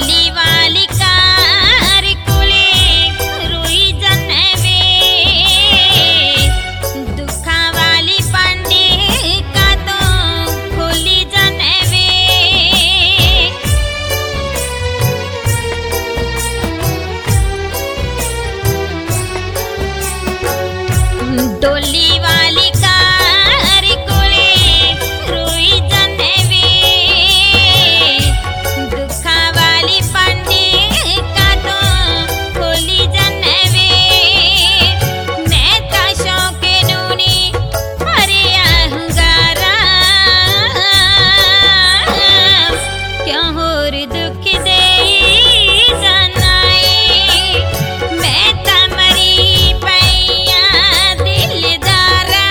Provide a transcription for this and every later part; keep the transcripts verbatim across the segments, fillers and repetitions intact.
डोली वाली कार कोले रोई जनवे दुखा वाली पांडे का तो खोली जनवे डोली वाली कार कोले रोई जनवे दुखा वाली पांडे का तो खोली जनवे मैं ता शौके नूनी हरिया हंगारा क्यों होर दुख दे जनाए मैं ता मरी पैया दिलदारा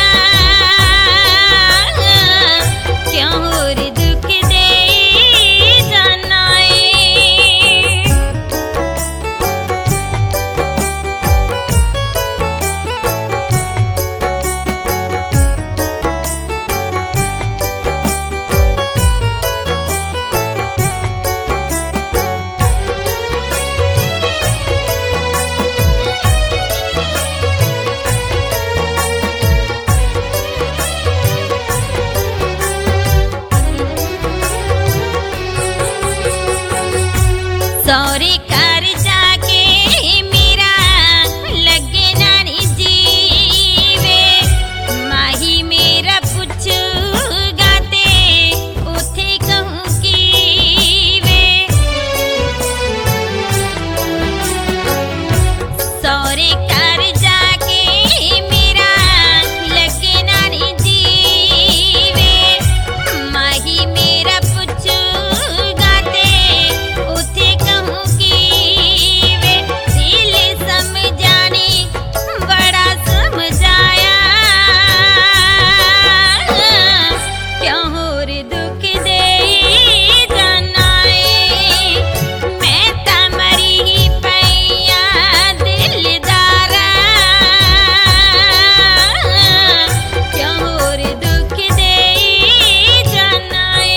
क्यों होर दुख दे जनाए सौरे कर जाके मेरा लगे नानी जीवे माही मेरा पुछ गाते उथे कहूँ की वे सौरे कर जाके मेरा लगे नानी जीवे माही मेरा पुछ गाते उथे कहूँ की वे दिल समझाने बड़ा समझाया क्यों होर दुख दे जनाए मैं ता मरी पैया दिलदारा क्यों होर दुख दे जनाए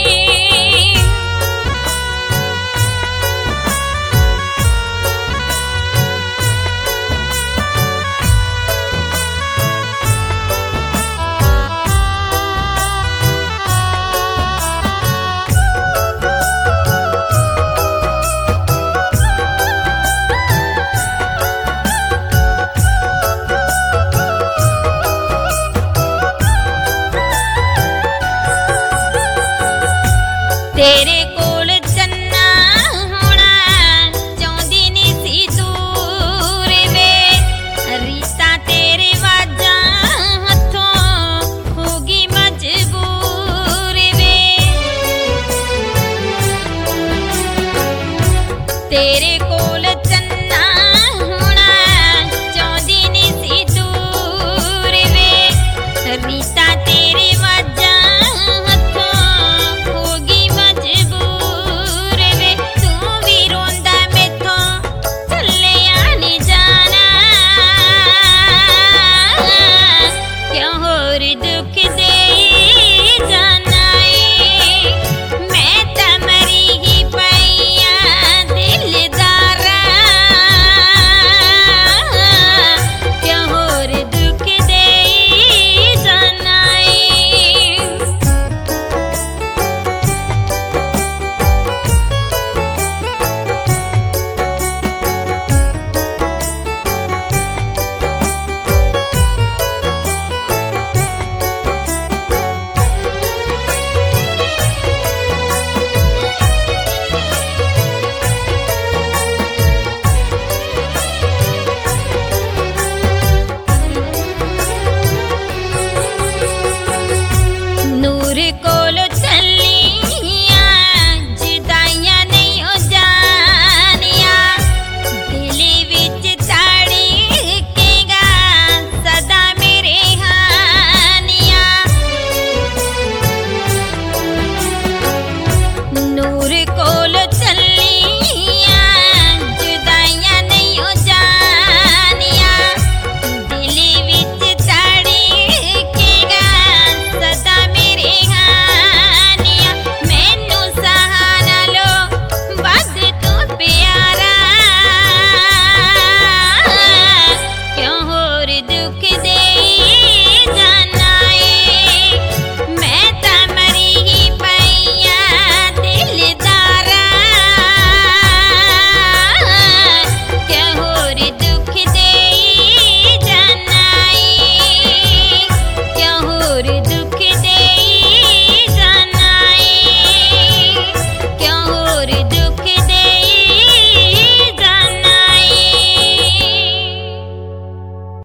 तेरे कोल चन्ना होना चाहती नहीं सी दूर वे रीता तेरे वाजा हथों होगी मजबूर वे तेरे कोल